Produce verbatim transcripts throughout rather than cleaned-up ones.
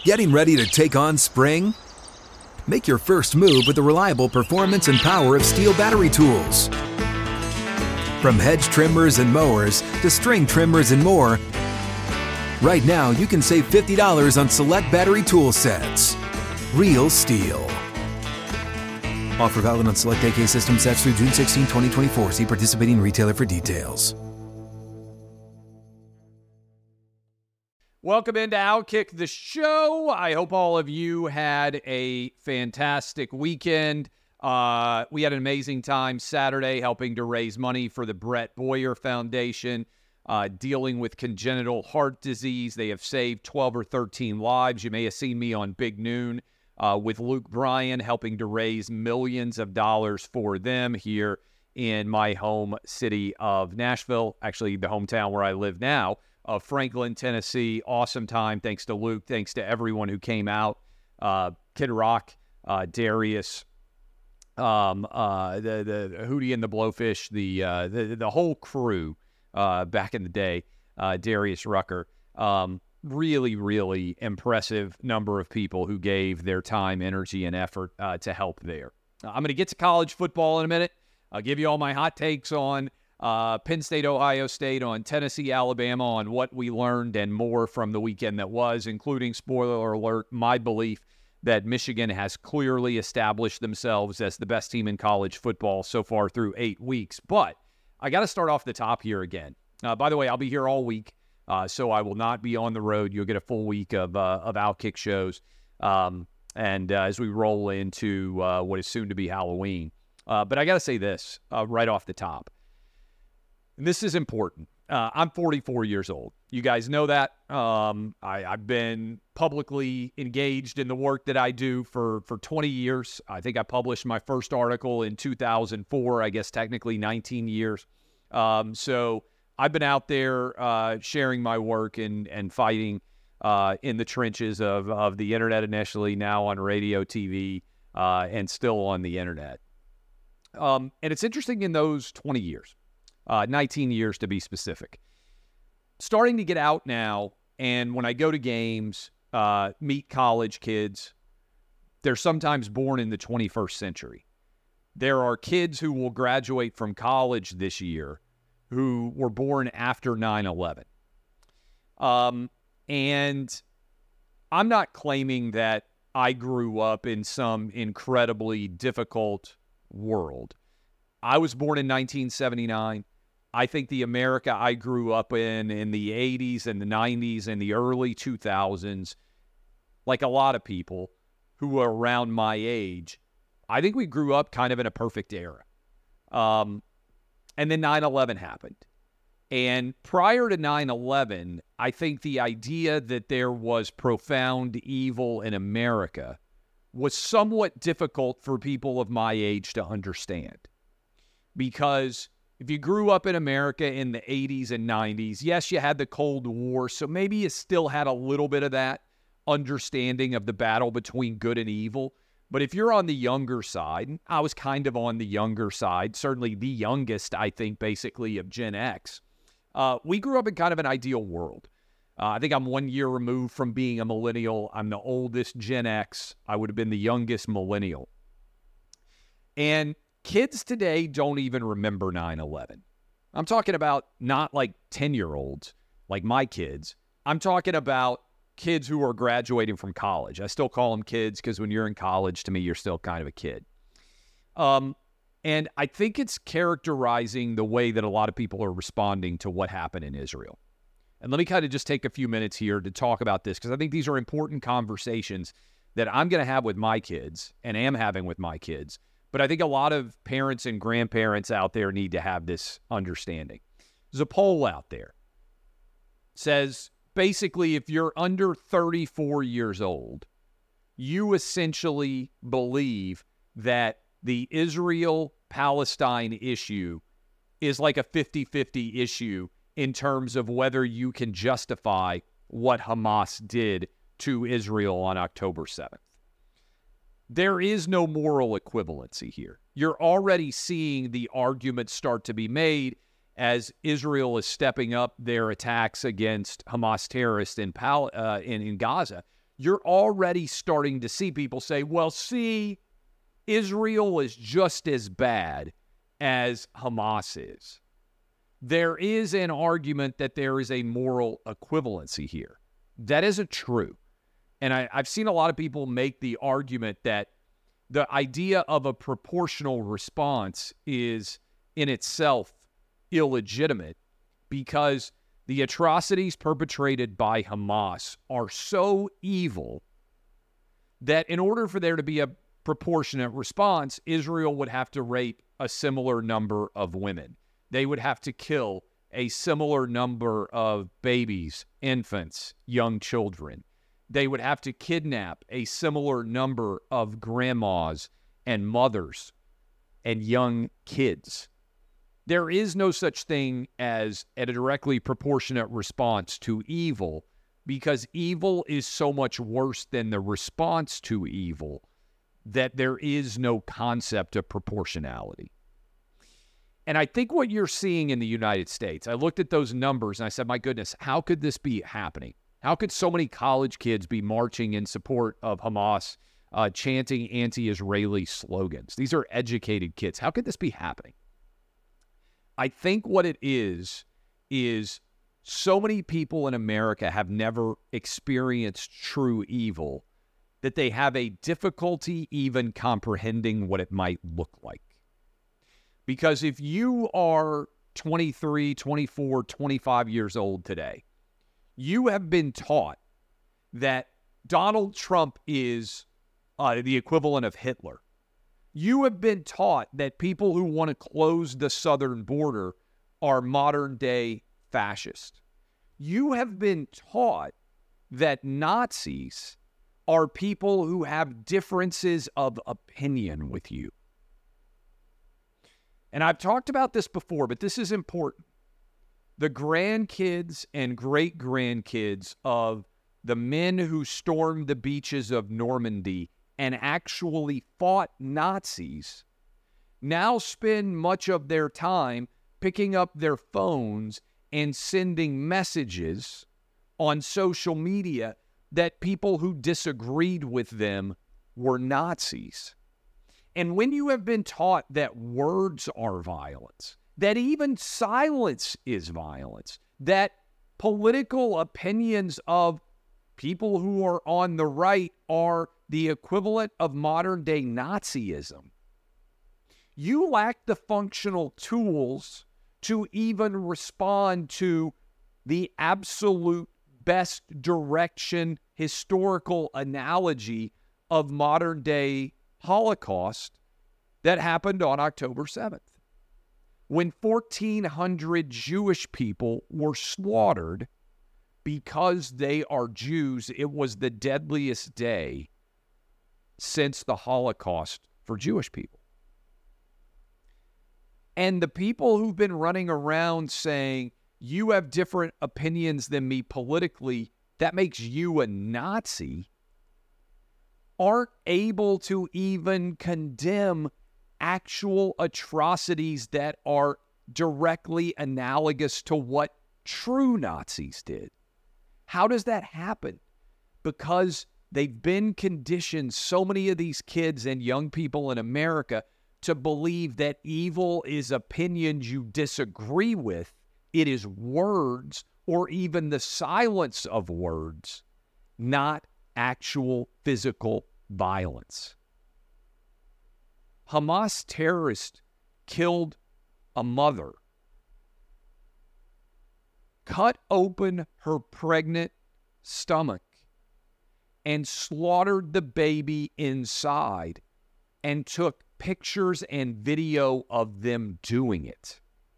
Getting ready to take on spring? Make your first move with the reliable performance and power of Steel battery tools. From hedge trimmers and mowers to string trimmers and more, right now you can save fifty dollars on select battery tool sets. Real Steel. Offer valid on select A K system sets through June sixteenth, twenty twenty-four. See participating retailer for details. Welcome into Outkick the Show. I hope all of you had a fantastic weekend. Uh, we had an amazing time Saturday helping to raise money for the Brett Boyer Foundation, uh, dealing with congenital heart disease. They have saved twelve or thirteen lives. You may have seen me on Big Noon uh, with Luke Bryan helping to raise millions of dollars for them here in my home city of Nashville, actually the hometown where I live now. Of Franklin, Tennessee. Awesome time. Thanks to Luke. Thanks to everyone who came out. Uh, Kid Rock, uh, Darius, um, uh, the the Hootie and the Blowfish, the uh, the the whole crew uh, back in the day. Uh, Darius Rucker. Um, really, really impressive number of people who gave their time, energy, and effort uh, to help there. I'm going to get to college football in a minute. I'll give you all my hot takes on Uh, Penn State, Ohio State, on Tennessee, Alabama, on what we learned and more from the weekend that was, including, spoiler alert, my belief that Michigan has clearly established themselves as the best team in college football so far through eight weeks. But I got to start off the top here again. Uh, by the way, I'll be here all week, uh, so I will not be on the road. You'll get a full week of, uh, of Outkick shows um, and uh, as we roll into uh, what is soon to be Halloween. Uh, but I got to say this uh, right off the top. This is important. Uh, I'm forty-four years old. You guys know that. Um, I, I've been publicly engaged in the work that I do for, for twenty years. I think I published my first article in two thousand four, I guess technically nineteen years. Um, so I've been out there uh, sharing my work and, and fighting uh, in the trenches of, of the internet initially, now on radio, T V, uh, and still on the internet. Um, and it's interesting in those twenty years. Uh, nineteen years to be specific. Starting to get out now, and when I go to games, uh, meet college kids, they're sometimes born in the twenty-first century. There are kids who will graduate from college this year who were born after nine eleven. Um, and I'm not claiming that I grew up in some incredibly difficult world. I was born in nineteen seventy-nine. I think the America I grew up in in the eighties and the nineties and the early two thousands, like a lot of people who were around my age, I think we grew up kind of in a perfect era. Um, and then nine eleven happened. And prior to nine eleven, I think the idea that there was profound evil in America was somewhat difficult for people of my age to understand. Because if you grew up in America in the eighties and nineties, yes, you had the Cold War, so maybe you still had a little bit of that understanding of the battle between good and evil. But if you're on the younger side, I was kind of on the younger side, certainly the youngest, I think, basically, of Gen X. Uh, we grew up in kind of an ideal world. Uh, I think I'm one year removed from being a millennial. I'm the oldest Gen X. I would have been the youngest millennial. And kids today don't even remember nine eleven. I'm talking about not like ten-year-olds, like my kids. I'm talking about kids who are graduating from college. I still call them kids because when you're in college, to me, you're still kind of a kid. Um, and I think it's characterizing the way that a lot of people are responding to what happened in Israel. And let me kind of just take a few minutes here to talk about this, because I think these are important conversations that I'm going to have with my kids and am having with my kids. But I think a lot of parents and grandparents out there need to have this understanding. There's a poll out there. It says, basically, if you're under thirty-four years old, you essentially believe that the Israel-Palestine issue is like a fifty-fifty issue in terms of whether you can justify what Hamas did to Israel on October seventh. There is no moral equivalency here. You're already seeing the argument start to be made as Israel is stepping up their attacks against Hamas terrorists in, Pal- uh, in, in Gaza. you're already starting to see people say, well, see, Israel is just as bad as Hamas is. There is an argument that there is a moral equivalency here. That isn't true. And I, I've seen a lot of people make the argument that the idea of a proportional response is in itself illegitimate because the atrocities perpetrated by Hamas are so evil that in order for there to be a proportionate response, Israel would have to rape a similar number of women. They would have to kill a similar number of babies, infants, young children. They would have to kidnap a similar number of grandmas and mothers and young kids. There is no such thing as a directly proportionate response to evil because evil is so much worse than the response to evil that there is no concept of proportionality. And I think what you're seeing in the United States, I looked at those numbers and I said, my goodness, how could this be happening? How could so many college kids be marching in support of Hamas, uh, chanting anti-Israeli slogans? These are educated kids. How could this be happening? I think what it is, is so many people in America have never experienced true evil that they have a difficulty even comprehending what it might look like. Because if you are twenty-three, twenty-four, twenty-five years old today, you have been taught that Donald Trump is uh, the equivalent of Hitler. You have been taught that people who want to close the southern border are modern-day fascists. You have been taught that Nazis are people who have differences of opinion with you. And I've talked about this before, but this is important. The grandkids and great-grandkids of the men who stormed the beaches of Normandy and actually fought Nazis now spend much of their time picking up their phones and sending messages on social media that people who disagreed with them were Nazis. And when you have been taught that words are violence, that even silence is violence, that political opinions of people who are on the right are the equivalent of modern-day Nazism, you lack the functional tools to even respond to the absolute best direction historical analogy of modern-day Holocaust that happened on October seventh. When fourteen hundred Jewish people were slaughtered because they are Jews, it was the deadliest day since the Holocaust for Jewish people. And the people who've been running around saying, you have different opinions than me politically, that makes you a Nazi, aren't able to even condemn actual atrocities that are directly analogous to what true Nazis did. How does that happen? Because they've been conditioned, so many of these kids and young people in America, to believe that evil is opinions you disagree with. It is words or even the silence of words, not actual physical violence. Hamas terrorists killed a mother, cut open her pregnant stomach, and slaughtered the baby inside and took pictures and video of them doing it.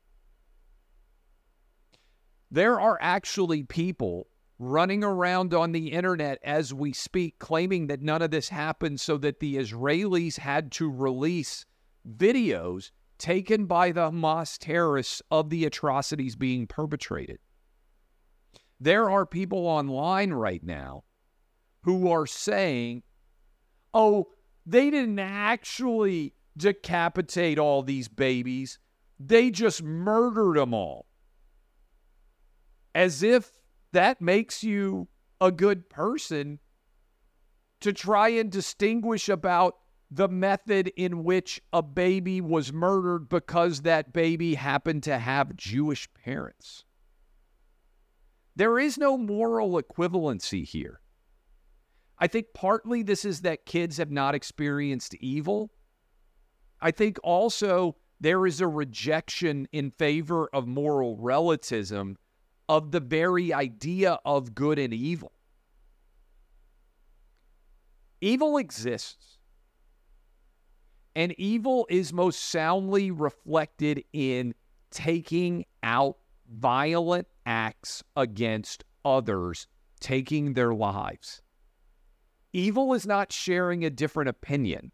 There are actually people running around on the internet as we speak, claiming that none of this happened so that the Israelis had to release videos taken by the Hamas terrorists of the atrocities being perpetrated. There are people online right now who are saying, oh, they didn't actually decapitate all these babies. They just murdered them all. As if that makes you a good person to try and distinguish about the method in which a baby was murdered because that baby happened to have Jewish parents. There is no moral equivalency here. I think partly this is that kids have not experienced evil. I think also there is a rejection in favor of moral relativism of the very idea of good and evil. Evil exists. And evil is most soundly reflected in taking out violent acts against others, taking their lives. Evil is not sharing a different opinion.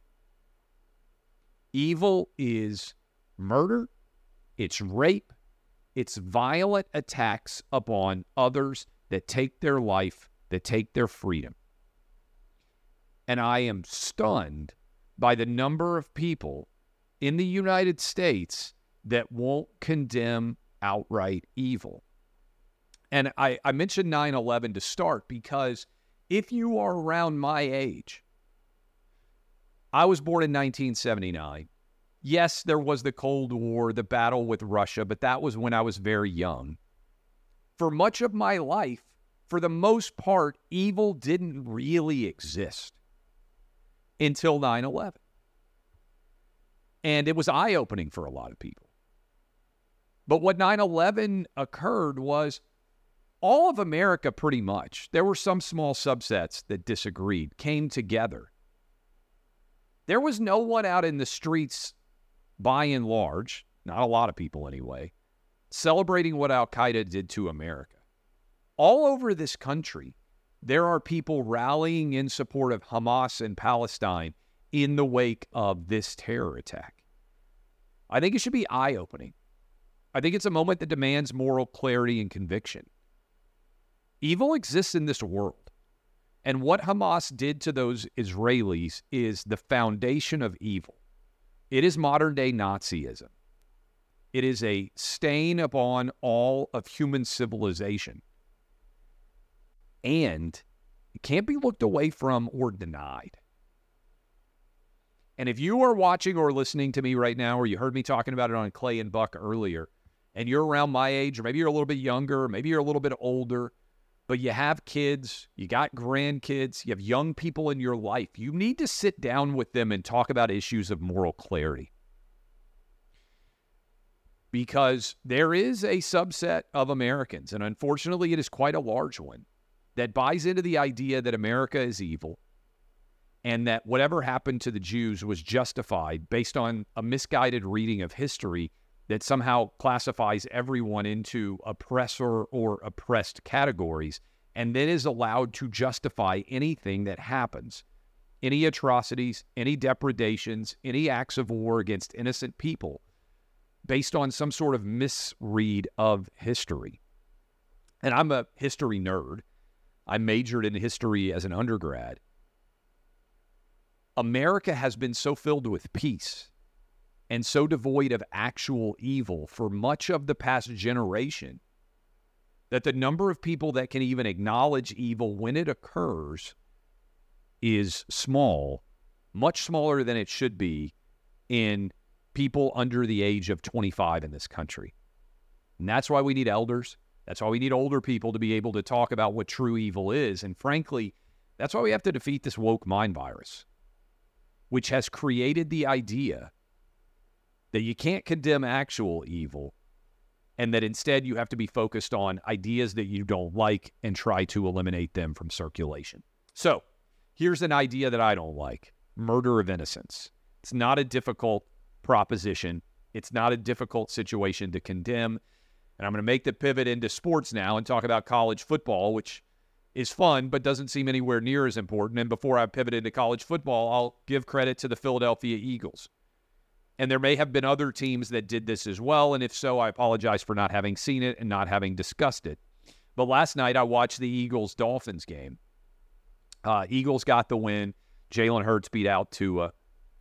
Evil is murder, it's rape, it's violent attacks upon others that take their life, that take their freedom. And I am stunned by the number of people in the United States that won't condemn outright evil. And I, I mentioned nine eleven to start because if you are around my age, I was born in nineteen seventy-nine. Yes, there was the Cold War, the battle with Russia, but that was when I was very young. For much of my life, for the most part, evil didn't really exist until nine eleven. And it was eye-opening for a lot of people. But what nine eleven occurred was all of America pretty much, there were some small subsets that disagreed, came together. There was no one out in the streets, by and large, not a lot of people anyway, celebrating what Al-Qaeda did to America. All over this country, there are people rallying in support of Hamas and Palestine in the wake of this terror attack. I think it should be eye-opening. I think it's a moment that demands moral clarity and conviction. Evil exists in this world. And what Hamas did to those Israelis is the foundation of evil. It is modern-day Nazism. It is a stain upon all of human civilization. And it can't be looked away from or denied. And if you are watching or listening to me right now, or you heard me talking about it on Clay and Buck earlier, and you're around my age, or maybe you're a little bit younger, or maybe you're a little bit older, but you have kids, you got grandkids, you have young people in your life, you need to sit down with them and talk about issues of moral clarity. Because there is a subset of Americans, and unfortunately it is quite a large one, that buys into the idea that America is evil and that whatever happened to the Jews was justified based on a misguided reading of history that somehow classifies everyone into oppressor or oppressed categories, and then is allowed to justify anything that happens, any atrocities, any depredations, any acts of war against innocent people, based on some sort of misread of history. And I'm a history nerd. I majored in history as an undergrad. America has been so filled with peace and so devoid of actual evil for much of the past generation that the number of people that can even acknowledge evil when it occurs is small, much smaller than it should be in people under the age of twenty-five in this country. And that's why we need elders. That's why we need older people to be able to talk about what true evil is. And frankly, that's why we have to defeat this woke mind virus, which has created the idea that you can't condemn actual evil, and that instead you have to be focused on ideas that you don't like and try to eliminate them from circulation. So here's an idea that I don't like: murder of innocence. It's not a difficult proposition. It's not a difficult situation to condemn. And I'm going to make the pivot into sports now and talk about college football, which is fun, but doesn't seem anywhere near as important. And before I pivot into college football, I'll give credit to the Philadelphia Eagles. And there may have been other teams that did this as well, and if so, I apologize for not having seen it and not having discussed it. But last night, I watched the Eagles-Dolphins game. Uh, Eagles got the win. Jalen Hurts beat out Tua.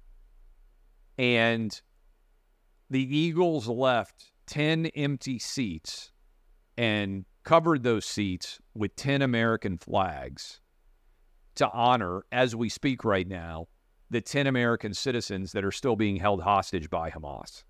And the Eagles left ten empty seats and covered those seats with ten American flags to honor, as we speak right now, the ten American citizens that are still being held hostage by Hamas.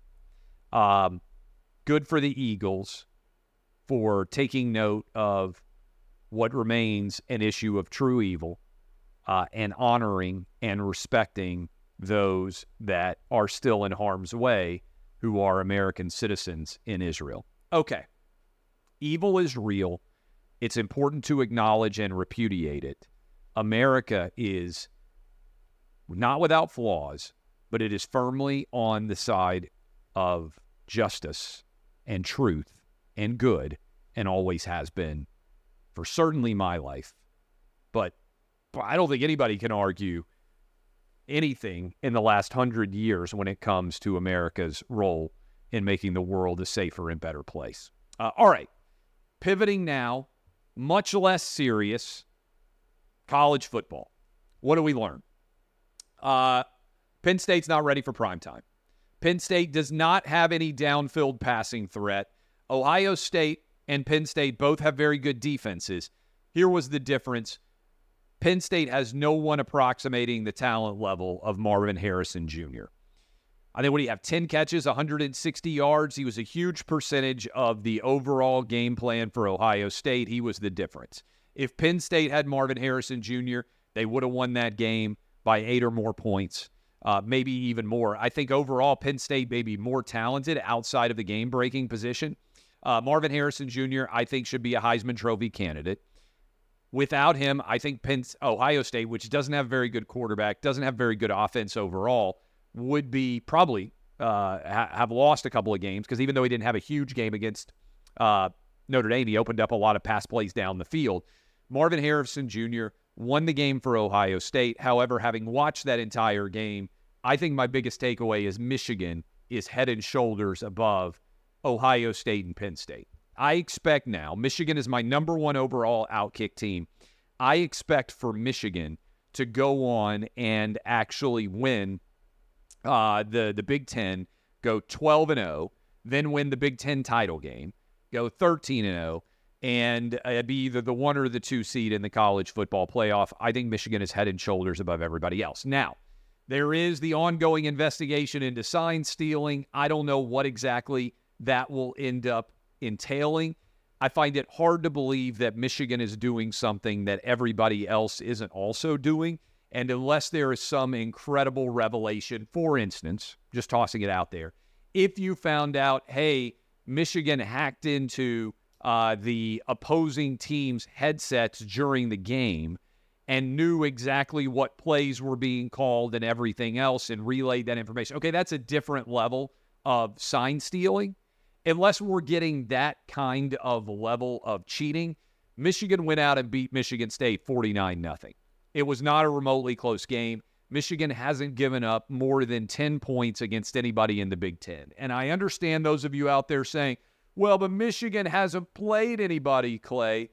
Um, good for the Eagles for taking note of what remains an issue of true evil uh, and honoring and respecting those that are still in harm's way who are American citizens in Israel. Okay. Evil is real. It's important to acknowledge and repudiate it. America is not without flaws, but it is firmly on the side of justice and truth and good, and always has been for certainly my life. But I don't think anybody can argue anything in the last hundred years when it comes to America's role in making the world a safer and better place. Uh, all right, pivoting now, much less serious, college football. What do we learn? Uh, Penn State's not ready for primetime. Penn State does not have any downfield passing threat. Ohio State and Penn State both have very good defenses. Here was the difference. Penn State has no one approximating the talent level of Marvin Harrison Junior I think what do you have? ten catches, one hundred sixty yards. He was a huge percentage of the overall game plan for Ohio State. He was the difference. If Penn State had Marvin Harrison Junior, they would have won that game by eight or more points, uh, maybe even more. I think overall Penn State may be more talented outside of the game-breaking position. Uh, Marvin Harrison Junior, I think, should be a Heisman Trophy candidate. Without him, I think Penn, Ohio State, which doesn't have a very good quarterback, doesn't have very good offense overall, would be probably uh, ha- have lost a couple of games, because even though he didn't have a huge game against uh, Notre Dame, he opened up a lot of pass plays down the field. Marvin Harrison Junior won the game for Ohio State. However, having watched that entire game, I think my biggest takeaway is Michigan is head and shoulders above Ohio State and Penn State. I expect now, Michigan is my number one overall Outkick team. I expect for Michigan to go on and actually win uh, the, the Big Ten, go twelve and oh, then win the Big Ten title game, go thirteen and oh, and uh, be either the one or the two seed in the college football playoff. I think Michigan is head and shoulders above everybody else. Now, there is the ongoing investigation into sign stealing. I don't know what exactly that will end up entailing. I find it hard to believe that Michigan is doing something that everybody else isn't also doing. And unless there is some incredible revelation, for instance, just tossing it out there, if you found out, hey, Michigan hacked into uh, the opposing team's headsets during the game and knew exactly what plays were being called and everything else and relayed that information, okay, that's a different level of sign stealing. Unless we're getting that kind of level of cheating, Michigan went out and beat Michigan State forty-nine nothing. It was not a remotely close game. Michigan hasn't given up more than ten points against anybody in the Big Ten. And I understand those of you out there saying, well, but Michigan hasn't played anybody, Clay.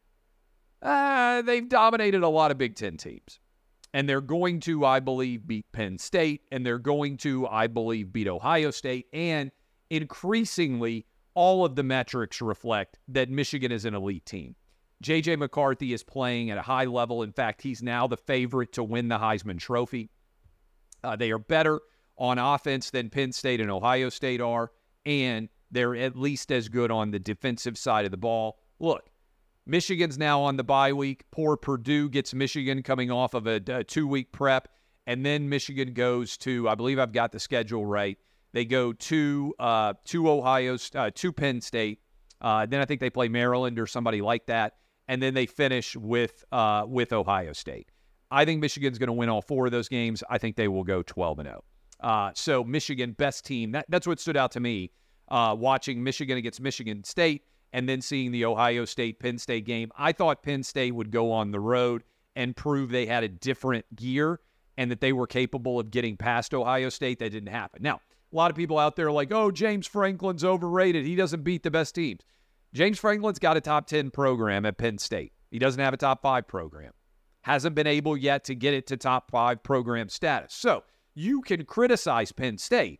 Uh, they've dominated a lot of Big Ten teams. And they're going to, I believe, beat Penn State. And they're going to, I believe, beat Ohio State. And increasingly, all of the metrics reflect that Michigan is an elite team. J J McCarthy is playing at a high level. In fact, he's now the favorite to win the Heisman Trophy. Uh, they are better on offense than Penn State and Ohio State are, and they're at least as good on the defensive side of the ball. Look, Michigan's now on the bye week. Poor Purdue gets Michigan coming off of a, a two-week prep, and then Michigan goes to, I believe I've got the schedule right, they go to uh, to Ohio, uh, to Penn State. Uh, then I think they play Maryland or somebody like that. And then they finish with uh, with Ohio State. I think Michigan's going to win all four of those games. I think they will go twelve and oh. Uh, so Michigan, best team. That, that's what stood out to me, uh, watching Michigan against Michigan State and then seeing the Ohio State-Penn State game. I thought Penn State would go on the road and prove they had a different gear and that they were capable of getting past Ohio State. That didn't happen. Now, a lot of people out there are like, oh, James Franklin's overrated. He doesn't beat the best teams. James Franklin's got a top ten program at Penn State. He doesn't have a top five program. Hasn't been able yet to get it to top five program status. So you can criticize Penn State.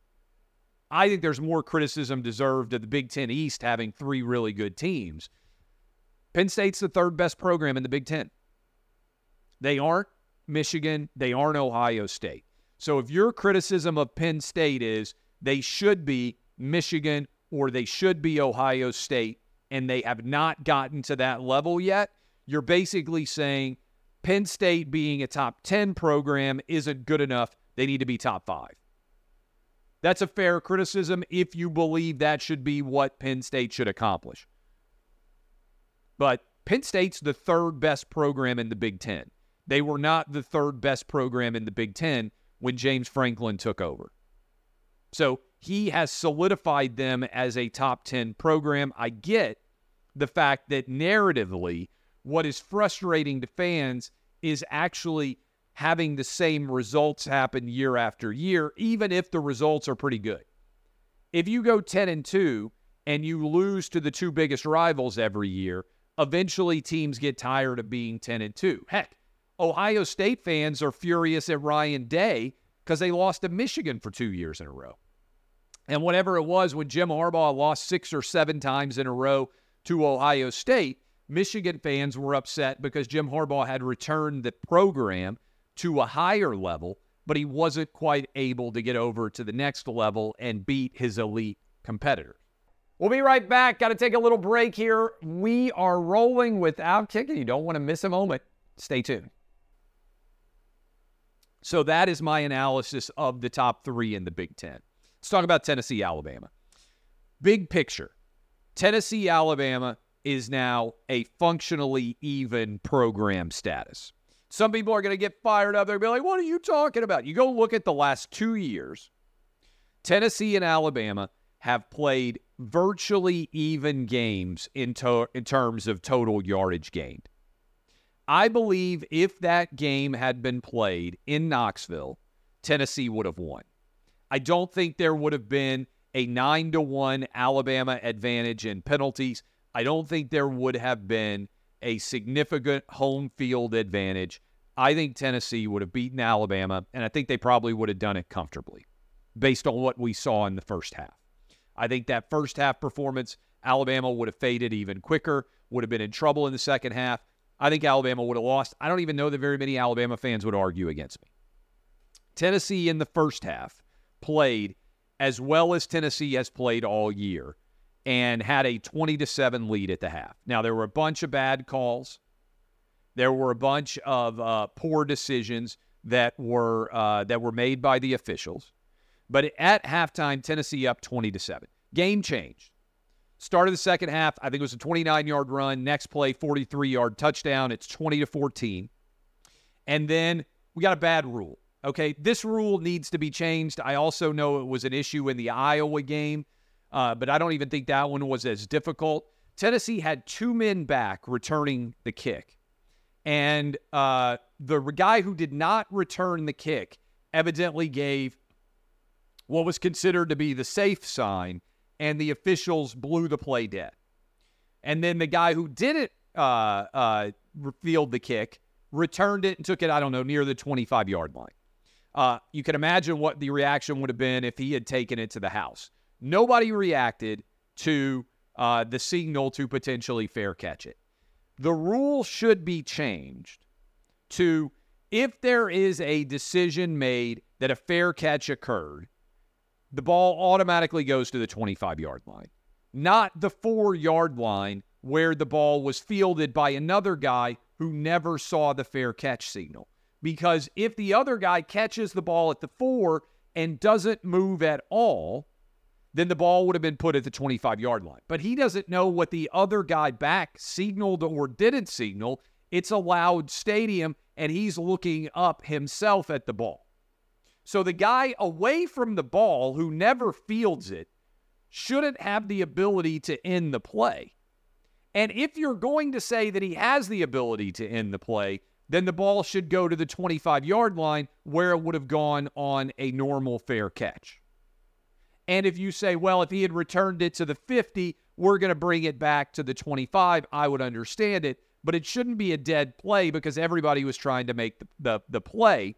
I think there's more criticism deserved of the Big Ten East having three really good teams. Penn State's the third best program in the Big Ten. They aren't Michigan. They aren't Ohio State. So if your criticism of Penn State is they should be Michigan or they should be Ohio State and they have not gotten to that level yet, you're basically saying Penn State being a top ten program isn't good enough. They need to be top five. That's a fair criticism if you believe that should be what Penn State should accomplish. But Penn State's the third best program in the Big Ten. They were not the third best program in the Big Ten when James Franklin took over. So he has solidified them as a top ten program. I get the fact that narratively, what is frustrating to fans is actually having the same results happen year after year, even if the results are pretty good. If you go ten and two and you lose to the two biggest rivals every year, eventually teams get tired of being ten and two. Heck, Ohio State fans are furious at Ryan Day because they lost to Michigan for two years in a row. And whatever it was, when Jim Harbaugh lost six or seven times in a row to Ohio State, Michigan fans were upset because Jim Harbaugh had returned the program to a higher level, but he wasn't quite able to get over to the next level and beat his elite competitors. We'll be right back. Got to take a little break here. We are rolling without kicking. You don't want to miss a moment. Stay tuned. So that is my analysis of the top three in the Big Ten. Let's talk about Tennessee, Alabama. Big picture. Tennessee, Alabama is now a functionally even program status. Some people are going to get fired up. They're going to be like, what are you talking about? You go look at the last two years. Tennessee and Alabama have played virtually even games in, to- in terms of total yardage gained. I believe if that game had been played in Knoxville, Tennessee would have won. I don't think there would have been a nine to one Alabama advantage in penalties. I don't think there would have been a significant home field advantage. I think Tennessee would have beaten Alabama, and I think they probably would have done it comfortably based on what we saw in the first half. I think that first half performance, Alabama would have faded even quicker, would have been in trouble in the second half. I think Alabama would have lost. I don't even know that very many Alabama fans would argue against me. Tennessee in the first half played as well as Tennessee has played all year and had a twenty to seven lead at the half. Now, there were a bunch of bad calls. There were a bunch of uh, poor decisions that were uh, that were made by the officials. But at halftime, Tennessee up twenty to seven. Game changed. Start of the second half, I think it was a twenty-nine-yard run. Next play, forty-three-yard touchdown. It's twenty to fourteen. And then we got a bad rule. Okay, this rule needs to be changed. I also know it was an issue in the Iowa game, uh, but I don't even think that one was as difficult. Tennessee had two men back returning the kick. And uh, the guy who did not return the kick evidently gave what was considered to be the safe sign, and the officials blew the play dead. And then the guy who didn't uh, uh, field the kick returned it and took it, I don't know, near the twenty-five-yard line. Uh, you can imagine what the reaction would have been if he had taken it to the house. Nobody reacted to uh, the signal to potentially fair catch it. The rule should be changed to, if there is a decision made that a fair catch occurred, the ball automatically goes to the twenty-five-yard line, not the four-yard line where the ball was fielded by another guy who never saw the fair catch signal. Because if the other guy catches the ball at the four and doesn't move at all, then the ball would have been put at the twenty-five-yard line. But he doesn't know what the other guy back signaled or didn't signal. It's a loud stadium, and he's looking up himself at the ball. So the guy away from the ball who never fields it shouldn't have the ability to end the play. And if you're going to say that he has the ability to end the play, then the ball should go to the twenty-five-yard line where it would have gone on a normal fair catch. And if you say, well, if he had returned it to the fifty, we're going to bring it back to the twenty-five, I would understand it. But it shouldn't be a dead play because everybody was trying to make the, the, the play.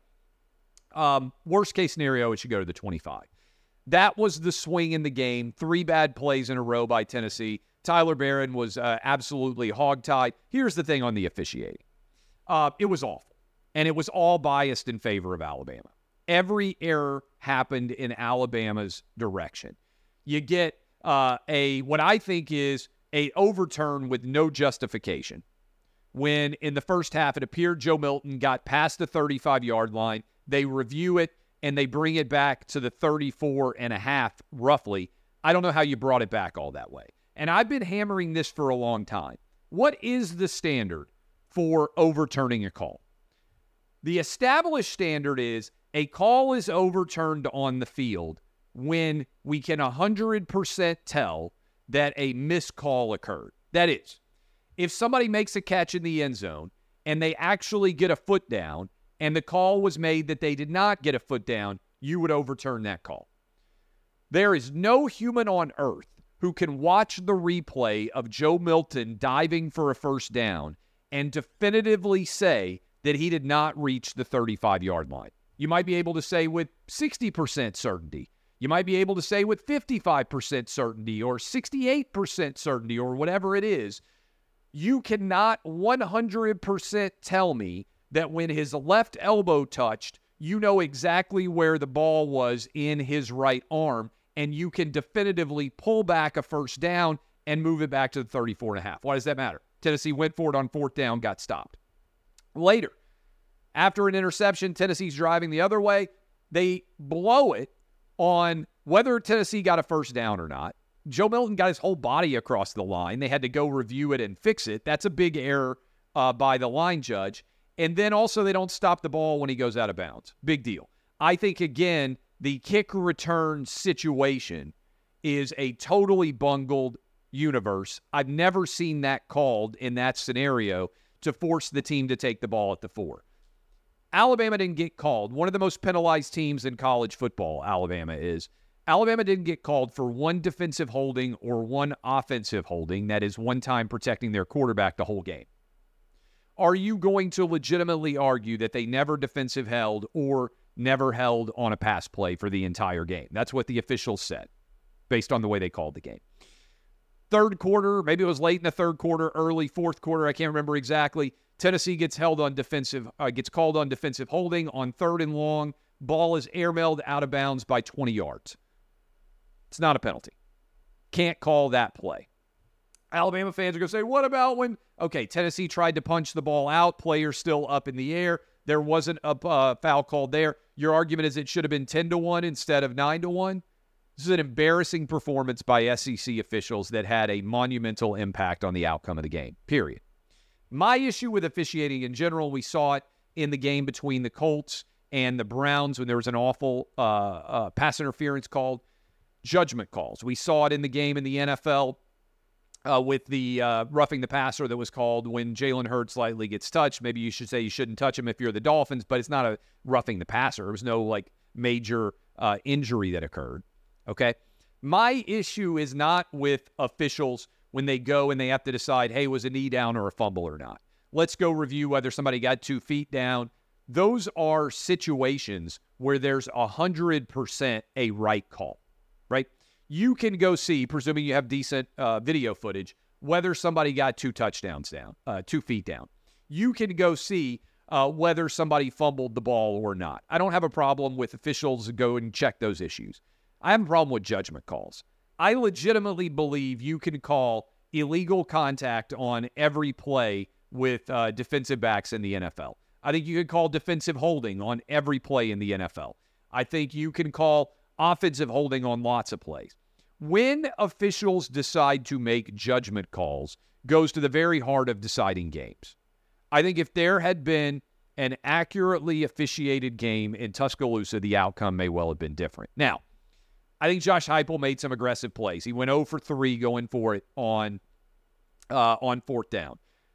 Um, worst case scenario, it should go to the twenty-five. That was the swing in the game. Three bad plays in a row by Tennessee. Tyler Barron was uh, absolutely hogtied. Here's the thing on the officiating. Uh, it was awful. and it was all biased in favor of Alabama. Every error happened in Alabama's direction. You get uh, a what I think is a overturn with no justification. When in the first half it appeared Joe Milton got past the thirty-five-yard line, they review it and they bring it back to the thirty-four and a half roughly. I don't know how you brought it back all that way. And I've been hammering this for a long time. What is the standard for overturning a call? The established standard is a call is overturned on the field when we can one hundred percent tell that a missed call occurred. That is, if somebody makes a catch in the end zone and they actually get a foot down and the call was made that they did not get a foot down, you would overturn that call. There is no human on earth who can watch the replay of Joe Milton diving for a first down and definitively say that he did not reach the thirty-five-yard line. You might be able to say with sixty percent certainty. You might be able to say with fifty-five percent certainty or sixty-eight percent certainty or whatever it is. You cannot one hundred percent tell me that when his left elbow touched, you know exactly where the ball was in his right arm, and you can definitively pull back a first down and move it back to the thirty-four and a half. Why does that matter? Tennessee went for it on fourth down, got stopped. Later, after an interception, Tennessee's driving the other way. They blow it on whether Tennessee got a first down or not. Joe Milton got his whole body across the line. They had to go review it and fix it. That's a big error uh, by the line judge. And then also they don't stop the ball when he goes out of bounds. Big deal. I think, again, the kick return situation is a totally bungled universe. I've never seen that called in that scenario to force the team to take the ball at the four. Alabama didn't get called. One of the most penalized teams in college football, Alabama is. Alabama didn't get called for one defensive holding or one offensive holding, that is one time protecting their quarterback the whole game. Are you going to legitimately argue that they never defensive held or never held on a pass play for the entire game? That's what the officials said, based on the way they called the game. Third quarter, maybe it was late in the third quarter, early fourth quarter, I can't remember exactly. Tennessee gets held on defensive, uh, gets called on defensive holding on third and long. Ball is airmailed out of bounds by twenty yards. It's not a penalty. Can't call that play. Alabama fans are going to say, what about when, okay, Tennessee tried to punch the ball out, player still up in the air. There wasn't a uh, foul called there. Your argument is it should have been ten to one instead of nine to one. This is an embarrassing performance by S E C officials that had a monumental impact on the outcome of the game, period. My issue with officiating in general, we saw it in the game between the Colts and the Browns when there was an awful uh, uh, pass interference called. Judgment calls. We saw it in the game in the N F L uh, with the uh, roughing the passer that was called when Jalen Hurts slightly gets touched. Maybe you should say you shouldn't touch him if you're the Dolphins, but it's not a roughing the passer. There was no like major uh, injury that occurred. Okay? My issue is not with officials when they go and they have to decide, hey, was a knee down or a fumble or not. Let's go review whether somebody got two feet down. Those are situations where there's one hundred percent a right call. Right? You can go see, presuming you have decent uh, video footage, whether somebody got two touchdowns down, uh, two feet down. You can go see uh, whether somebody fumbled the ball or not. I don't have a problem with officials go and check those issues. I have a problem with judgment calls. I legitimately believe you can call illegal contact on every play with uh, defensive backs in the N F L. I think you can call defensive holding on every play in the N F L. I think you can call offensive holding on lots of plays. When officials decide to make judgment calls, goes to the very heart of deciding games. I think if there had been an accurately officiated game in Tuscaloosa, the outcome may well have been different. Now, I think Josh Heupel made some aggressive plays. He went zero for three going for it on, uh, on fourth down.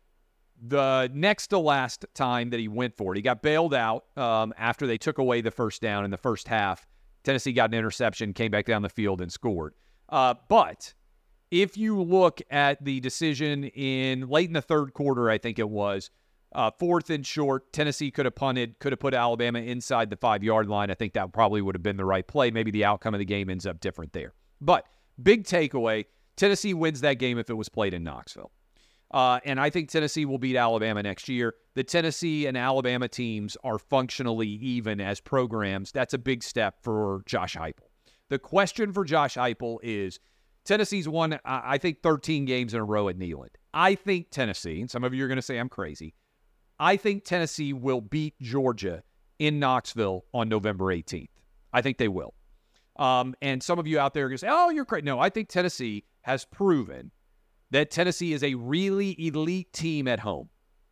The next to last time that he went for it, he got bailed out um, after they took away the first down in the first half. Tennessee got an interception, came back down the field and scored. Uh, but if you look at the decision in late in the third quarter, I think it was, uh, fourth and short, Tennessee could have punted, could have put Alabama inside the five-yard line. I think that probably would have been the right play. Maybe the outcome of the game ends up different there. But big takeaway, Tennessee wins that game if it was played in Knoxville. Uh, and I think Tennessee will beat Alabama next year. The Tennessee and Alabama teams are functionally even as programs. That's a big step for Josh Heupel. The question for Josh Heupel is, Tennessee's won, I think, thirteen games in a row at Neyland. I think Tennessee, and some of you are going to say I'm crazy, I think Tennessee will beat Georgia in Knoxville on November eighteenth. I think they will. Um, and some of you out there are going to say, oh, you're crazy. No, I think Tennessee has proven that Tennessee is a really elite team at home.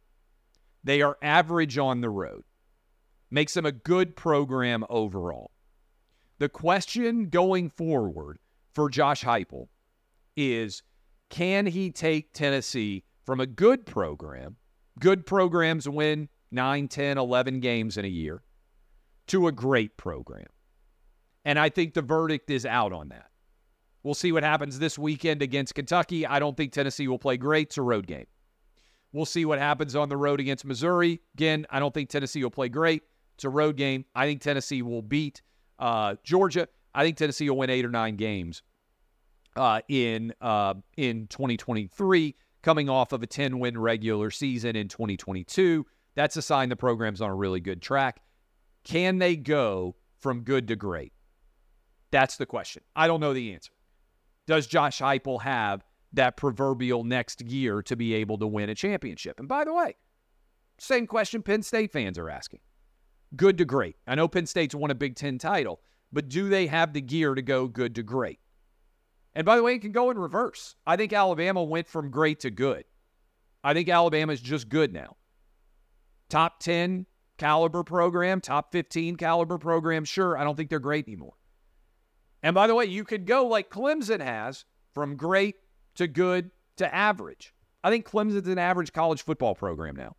They are average on the road. Makes them a good program overall. The question going forward for Josh Heupel is, can he take Tennessee from a good program, good programs win nine, ten, eleven games in a year, to a great program? And I think the verdict is out on that. We'll see what happens this weekend against Kentucky. I don't think Tennessee will play great. It's a road game. We'll see what happens on the road against Missouri. Again, I don't think Tennessee will play great. It's a road game. I think Tennessee will beat uh, Georgia. I think Tennessee will win eight or nine games uh, in uh, in twenty twenty-three, coming off of a ten-win regular season in twenty twenty-two. That's a sign the program's on a really good track. Can they go from good to great? That's the question. I don't know the answer. Does Josh Heupel have that proverbial next year to be able to win a championship? And by the way, same question Penn State fans are asking. Good to great. I know Penn State's won a Big Ten title, but do they have the gear to go good to great? And by the way, it can go in reverse. I think Alabama went from great to good. I think Alabama's just good now. Top ten caliber program, top fifteen caliber program, sure. I don't think they're great anymore. And by the way, you could go like Clemson has, from great to good to average. I think Clemson's an average college football program now.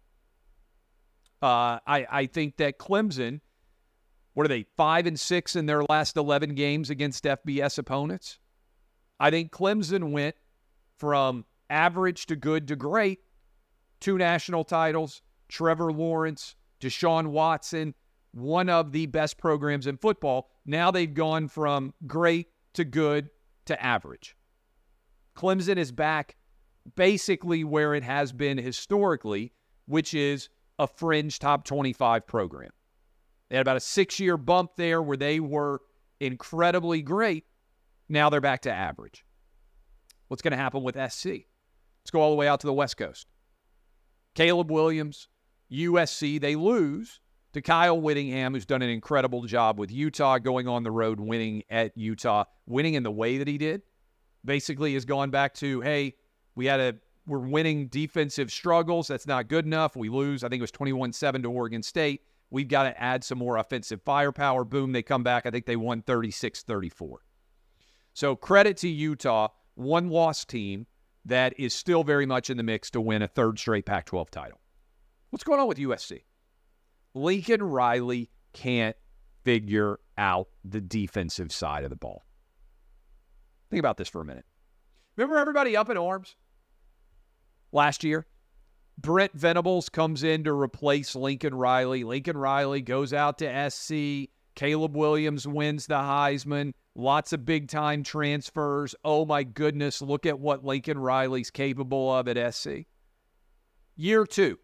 Uh, I, I think that Clemson, what are they, five and six in their last eleven games against F B S opponents? I think Clemson went from average to good to great, two national titles, Trevor Lawrence, Deshaun Watson, one of the best programs in football. Now they've gone from great to good to average. Clemson is back basically where it has been historically, which is a fringe top twenty-five program. They had about a six-year bump there where they were incredibly great. Now they're back to average. What's going to happen with S C? Let's go all the way out to the West Coast. Caleb Williams, U S C, they lose to Kyle Whittingham, who's done an incredible job with Utah, going on the road, winning at Utah, winning in the way that he did. Basically has gone back to, hey, we had a, we're winning defensive struggles. That's not good enough. We lose. I think it was twenty-one seven to Oregon State. We've got to add some more offensive firepower. Boom, they come back. I think they won thirty-six thirty-four. So credit to Utah, one-loss team that is still very much in the mix to win a third straight Pac twelve title. What's going on with U S C? Lincoln Riley can't figure out the defensive side of the ball. Think about this for a minute. Remember everybody up in arms last year? Brent Venables comes in to replace Lincoln Riley. Lincoln Riley goes out to S C. Caleb Williams wins the Heisman. Lots of big-time transfers. Oh, my goodness, look at what Lincoln Riley's capable of at S C. Year two.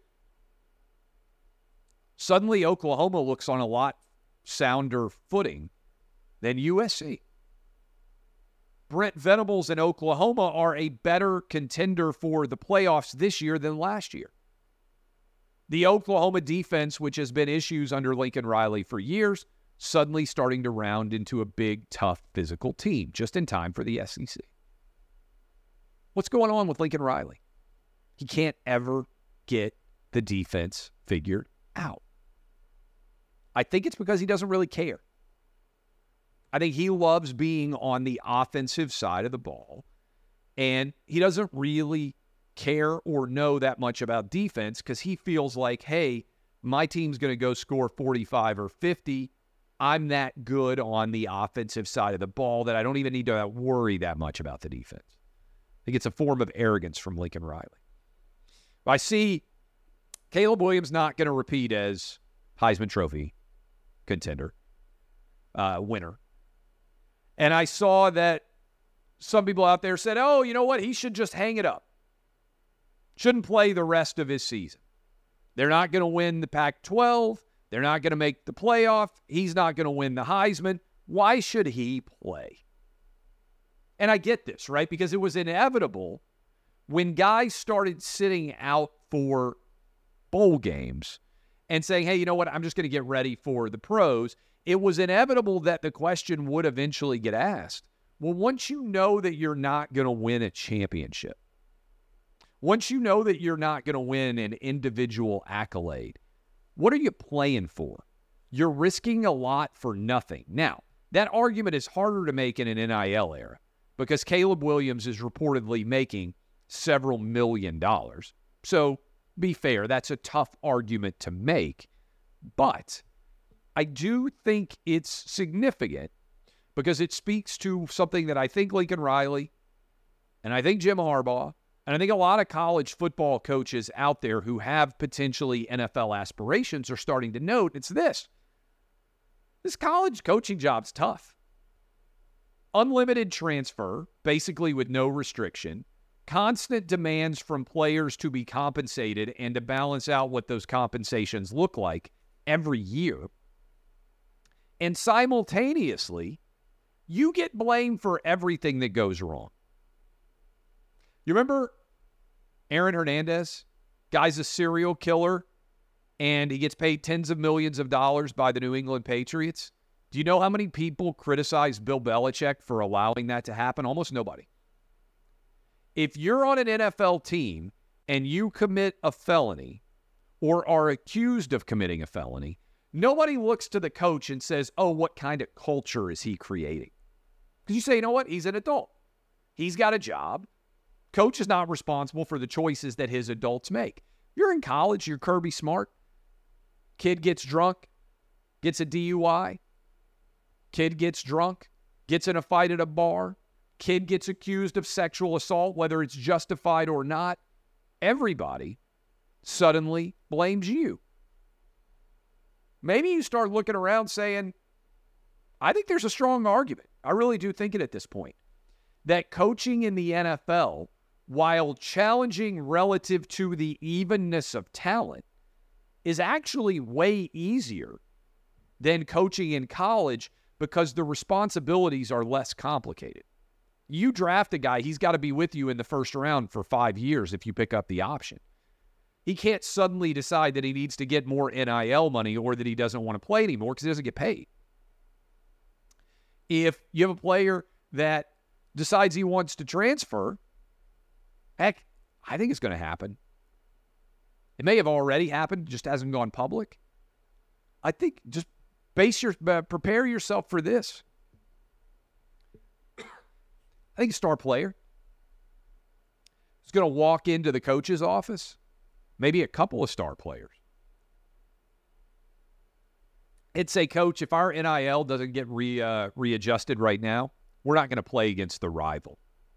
Suddenly, Oklahoma looks on a lot sounder footing than U S C. Brent Venables and Oklahoma are a better contender for the playoffs this year than last year. The Oklahoma defense, which has been issues under Lincoln Riley for years, suddenly starting to round into a big, tough, physical team, just in time for the S E C. What's going on with Lincoln Riley? He can't ever get the defense figured out. I think it's because he doesn't really care. I think he loves being on the offensive side of the ball, and he doesn't really care or know that much about defense because he feels like, hey, my team's going to go score forty-five or fifty. I'm that good on the offensive side of the ball that I don't even need to worry that much about the defense. I think it's a form of arrogance from Lincoln Riley. I see Caleb Williams not going to repeat as Heisman Trophy contender, uh, winner. And I saw that some people out there said, oh, you know what? He should just hang it up. shouldn't play the rest of his season. They're not going to win the Pac twelve. They're not going to make the playoff. He's not going to win the Heisman. Why should he play? And I get this, right? Because it was inevitable when guys started sitting out for bowl games and saying, hey, you know what? I'm just going to get ready for the pros. It was inevitable that the question would eventually get asked. Well, once you know that you're not going to win a championship, once you know that you're not going to win an individual accolade, what are you playing for? You're risking a lot for nothing. Now, that argument is harder to make in an N I L era because Caleb Williams is reportedly making several million dollars. So, be fair, that's a tough argument to make. But I do think it's significant because it speaks to something that I think Lincoln Riley and I think Jim Harbaugh and I think a lot of college football coaches out there who have potentially N F L aspirations are starting to note. It's this. This college coaching job's tough. Unlimited transfer, basically with no restriction. Constant demands from players to be compensated and to balance out what those compensations look like every year. And simultaneously, you get blamed for everything that goes wrong. You remember Aaron Hernandez? Guy's a serial killer, and he gets paid tens of millions of dollars by the New England Patriots. Do you know how many people criticize Bill Belichick for allowing that to happen? Almost nobody. If you're on an N F L team and you commit a felony or are accused of committing a felony, nobody looks to the coach and says, oh, what kind of culture is he creating? Because you say, you know what? He's an adult. He's got a job. Coach is not responsible for the choices that his adults make. You're in college, you're Kirby Smart. Kid gets drunk, gets a D U I. Kid gets drunk, gets in a fight at a bar. Kid gets accused of sexual assault, whether it's justified or not. Everybody suddenly blames you. Maybe you start looking around saying, I think there's a strong argument. I really do think it at this point. That coaching in the N F L, while challenging relative to the evenness of talent, is actually way easier than coaching in college because the responsibilities are less complicated. You draft a guy, he's got to be with you in the first round for five years if you pick up the option. He can't suddenly decide that he needs to get more N I L money or that he doesn't want to play anymore because he doesn't get paid. If you have a player that decides he wants to transfer, heck, I think it's going to happen. It may have already happened, just hasn't gone public. I think just base your, uh, prepare yourself for this. I think a star player is going to walk into the coach's office, maybe a couple of star players, and say, Coach, if our N I L doesn't get re, uh, readjusted right now, we're not going to play against the rival.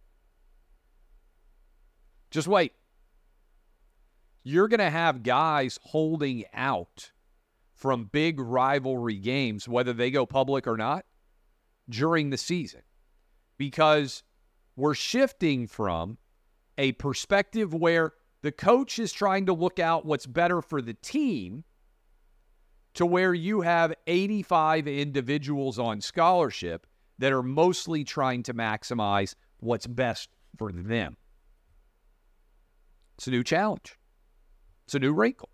Just wait. You're going to have guys holding out from big rivalry games, whether they go public or not, during the season. Because we're shifting from a perspective where the coach is trying to look out what's better for the team to where you have eighty-five individuals on scholarship that are mostly trying to maximize what's best for them. It's a new challenge. It's a new wrinkle.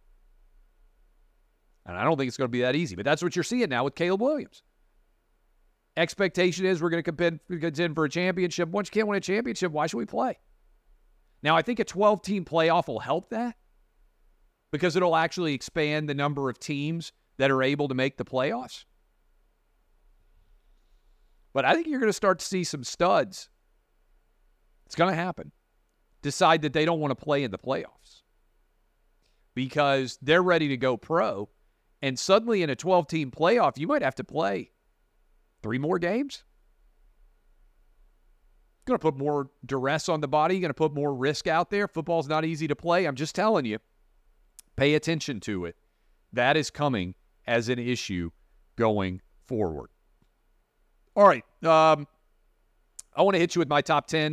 And I don't think it's going to be that easy, but that's what you're seeing now with Caleb Williams. Expectation is we're going to contend for a championship. Once you can't win a championship, why should we play? Now, I think a twelve-team playoff will help that because it'll actually expand the number of teams that are able to make the playoffs. But I think you're going to start to see some studs. It's going to happen. Decide that they don't want to play in the playoffs because they're ready to go pro. And suddenly in a twelve-team playoff, you might have to play three more games. Going to put more duress on the body. You're going to put more risk out there. Football's not easy to play. I'm just telling you, pay attention to it. That is coming as an issue going forward. All right. Um, I want to hit you with my top ten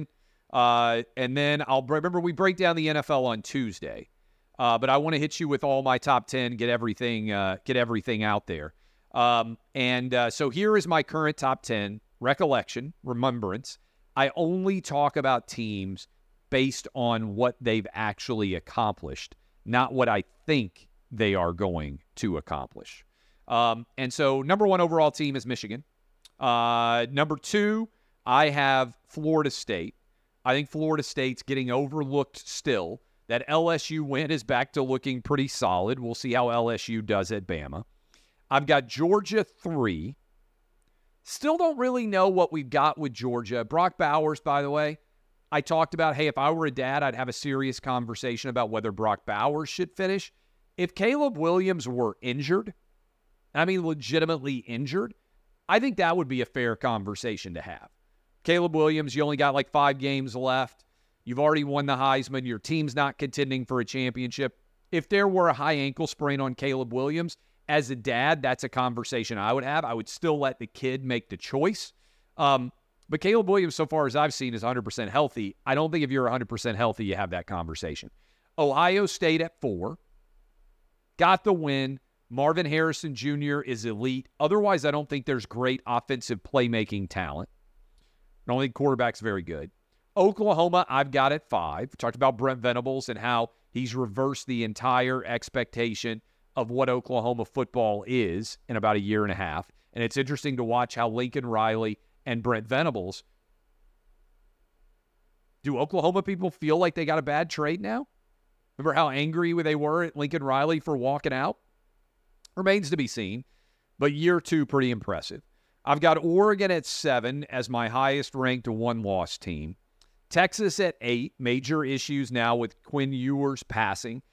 Uh, and then I'll remember we break down the N F L on Tuesday. Uh, but I want to hit you with all my top ten, get everything, uh, get everything out there. Um, and uh, so here is my current top ten recollection, remembrance. I only talk about teams based on what they've actually accomplished, not what I think they are going to accomplish. Um, and so number one overall team is Michigan. Uh, number two, I have Florida State. I think Florida State's getting overlooked still. That L S U win is back to looking pretty solid. We'll see how L S U does at Bama. I've got Georgia three. Still don't really know what we've got with Georgia. Brock Bowers, by the way, I talked about, hey, if I were a dad, I'd have a serious conversation about whether Brock Bowers should finish. If Caleb Williams were injured, I mean legitimately injured, I think that would be a fair conversation to have. Caleb Williams, you only got like five games left. You've already won the Heisman. Your team's not contending for a championship. If there were a high ankle sprain on Caleb Williams, as a dad, that's a conversation I would have. I would still let the kid make the choice. Um, but Caleb Williams, so far as I've seen, is one hundred percent healthy. I don't think if you're one hundred percent healthy, you have that conversation. Ohio State at four. Got the win. Marvin Harrison Junior is elite. Otherwise, I don't think there's great offensive playmaking talent. I don't think quarterback's very good. Oklahoma, I've got at five. We talked about Brent Venables and how he's reversed the entire expectation of what Oklahoma football is in about a year and a half. And it's interesting to watch how Lincoln Riley and Brent Venables, do Oklahoma people feel like they got a bad trade now? Remember how angry they were at Lincoln Riley for walking out? Remains to be seen, but year two, pretty impressive. I've got Oregon at seven as my highest-ranked one-loss team. Texas at eight, major issues now with Quinn Ewers passing.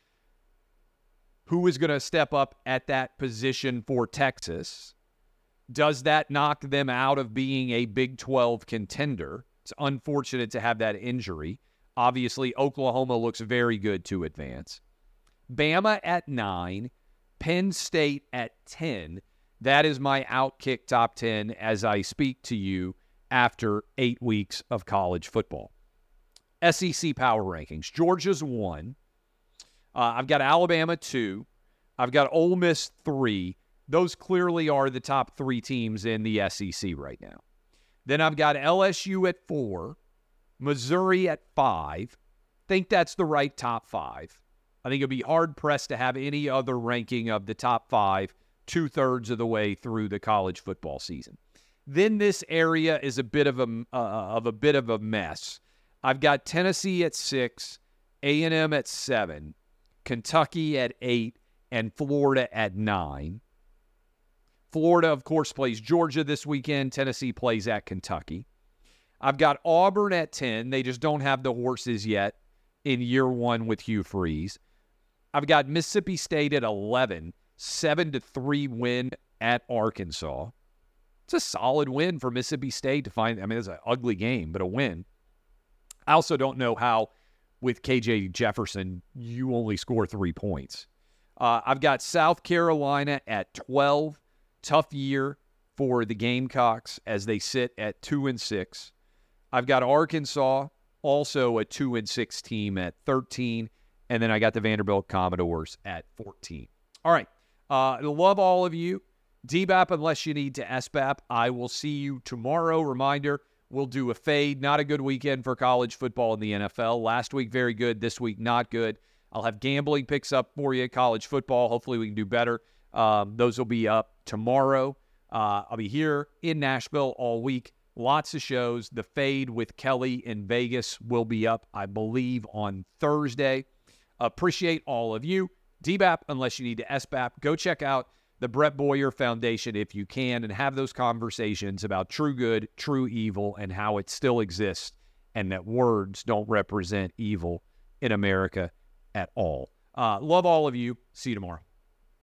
Who is going to step up at that position for Texas? Does that knock them out of being a Big twelve contender? It's unfortunate to have that injury. Obviously, Oklahoma looks very good to advance. Bama at nine, Penn State at ten. That is my Outkick top ten as I speak to you after eight weeks of college football. S E C power rankings. Georgia's one. Uh, I've got Alabama two. I've got Ole Miss three. Those clearly are the top three teams in the S E C right now. Then I've got L S U at four. Missouri at five. Think that's the right top five. I think it'd be hard-pressed to have any other ranking of the top five two-thirds of the way through the college football season. Then this area is a bit of a, uh, of a bit of a mess. I've got Tennessee at six, A and M at seven, Kentucky at eight, and Florida at nine. Florida, of course, plays Georgia this weekend. Tennessee plays at Kentucky. I've got Auburn at ten. They just don't have the horses yet in year one with Hugh Freeze. I've got Mississippi State at eleven, seven to three win at Arkansas. It's a solid win for Mississippi State to find. I mean, it's an ugly game, but a win. I also don't know how, with K J Jefferson, you only score three points. Uh, I've got South Carolina at twelve. Tough year for the Gamecocks as they sit at two and six. I've got Arkansas, also a two and six team at thirteen, and then I got the Vanderbilt Commodores at fourteen. All right, uh, I love all of you. D B A P unless you need to S B A P. I will see you tomorrow. Reminder, we'll do a fade. Not a good weekend for college football in the N F L. Last week, very good. This week, not good. I'll have gambling picks up for you, college football. Hopefully we can do better. Um, those will be up tomorrow. Uh, I'll be here in Nashville all week. Lots of shows. The Fade with Kelly in Vegas will be up, I believe, on Thursday. Appreciate all of you. D B A P unless you need to S B A P. Go check out the Brett Boyer Foundation if you can and have those conversations about true good, true evil, and how it still exists and that words don't represent evil in America at all. Uh, love all of you. See you tomorrow.